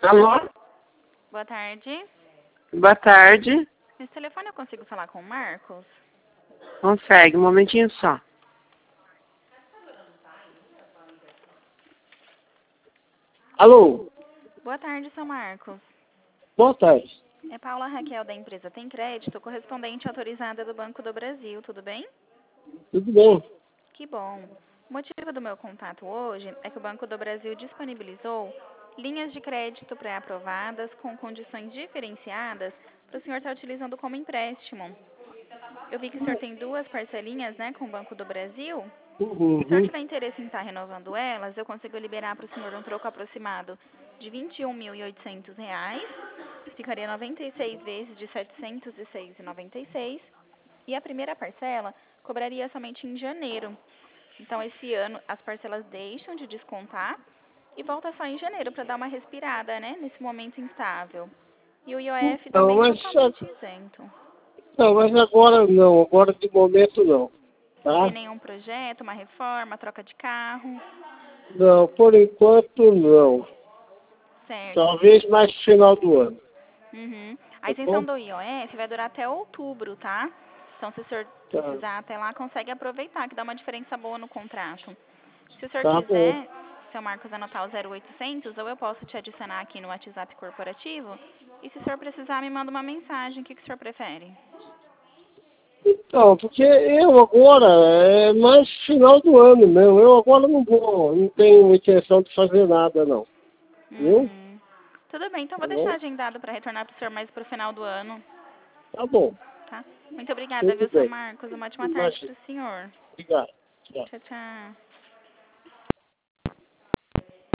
Alô? Boa tarde. Boa tarde. Nesse telefone eu consigo falar com o Marcos? Consegue, um momentinho só. Alô? Boa tarde, seu Marcos. Boa tarde. É Paula Raquel da empresa Tem Crédito, correspondente autorizada do Banco do Brasil, tudo bem? Tudo bem? Que bom. O motivo do meu contato hoje é que o Banco do Brasil disponibilizou linhas de crédito pré-aprovadas com condições diferenciadas para o senhor estar utilizando como empréstimo. Eu vi que o senhor tem 2 parcelinhas, né, com o Banco do Brasil. Se o senhor Uhum. tiver interesse em estar renovando elas, eu consigo liberar para o senhor um troco aproximado de R$ 21.800. Ficaria 96 vezes de R$ 706,96. E a primeira parcela cobraria somente em janeiro. Então, esse ano, as parcelas deixam de descontar e volta só em janeiro para dar uma respirada, né, nesse momento instável. E o IOF Não, também totalmente isento. não, mas agora não. Agora de momento não. Não tem Tá? nenhum projeto, uma reforma, troca de carro. Não, por enquanto não. Certo. Talvez mais no final do ano. Uhum. A Tá bom? isenção do IOF vai durar até outubro, tá? Então, se o senhor Tá, precisar até lá, consegue aproveitar, que dá uma diferença boa no contrato. Se o senhor tá bom. quiser, seu Marcos, anotar o 0800, ou eu posso te adicionar aqui no WhatsApp corporativo. E se o senhor precisar, me manda uma mensagem. O que o senhor prefere? Então, porque eu agora é mais final do ano mesmo. Eu agora não tenho intenção de fazer nada não. Viu? Tudo bem, então Tá vou deixar bom? agendado para retornar para o senhor mais para o final do ano, Tá bom. tá? Muito obrigada, Tudo viu, seu bem. Marcos? Uma ótima tarde Imagina. para o senhor. Obrigado. Tchau. Tchau, tchau.